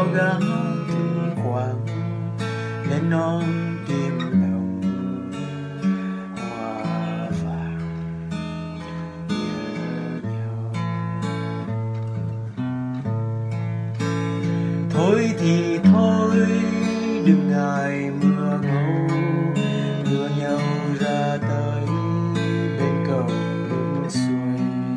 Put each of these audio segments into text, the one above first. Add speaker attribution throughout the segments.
Speaker 1: có gắng từng quang lên non tim lòng hoa vàng nhớ nhau. Thôi thì thôi đừng ngại mưa ngâu, đưa nhau ra tới bên cầu bên xuôi.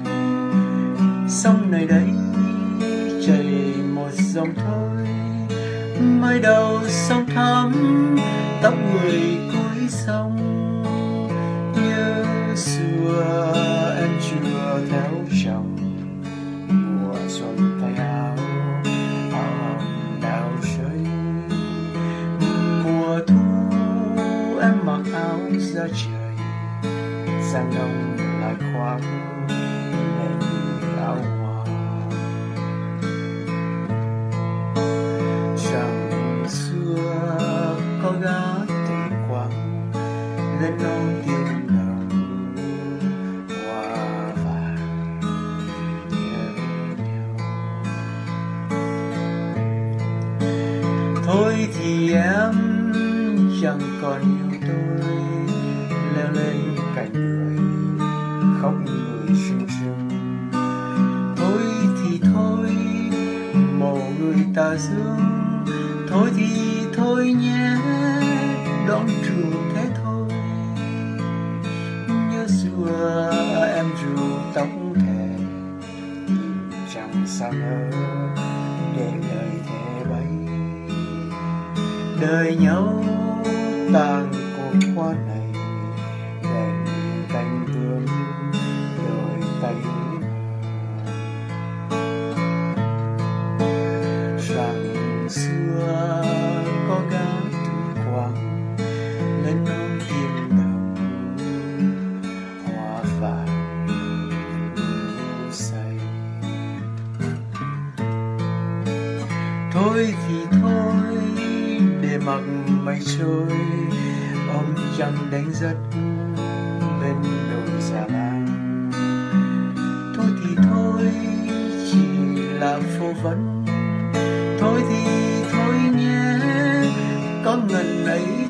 Speaker 1: Sông này đây chảy một dòng thôi, mai đầu sông thắm tóc người cuối sông. Nhớ xưa em chưa theo chồng, mùa xuân thay áo áo hồng đào rơi. Mùa thu em mặc áo ra trời, giang đông lại khoác lên áo hoa. Rằng xưa có gã tình quang lên non tim lòng hoa vàng nhớ nhau. Thôi thì em chẳng còn yêu tôi, leo lên cạnh người khóc người sương sương. Thôi thì thôi mồ người ta dương, thôi thì thôi nhé đón trường thế thôi. Nhớ xưa em ru tóc thề, nhìn trăng sao ngỡ để lời thề bay. Đời nhau tàn cuộc hoa này, đèn cánh tương đôi tay rằng xưa có gã từng quang lên non tim đồng hoa vàng say. Thôi thì thôi để mặc mây trôi, ôm trăng đánh giấc bên đồi già lang. Thôi thì thôi chỉ là phố vấn, thôi thì thôi nhé có ngần ấy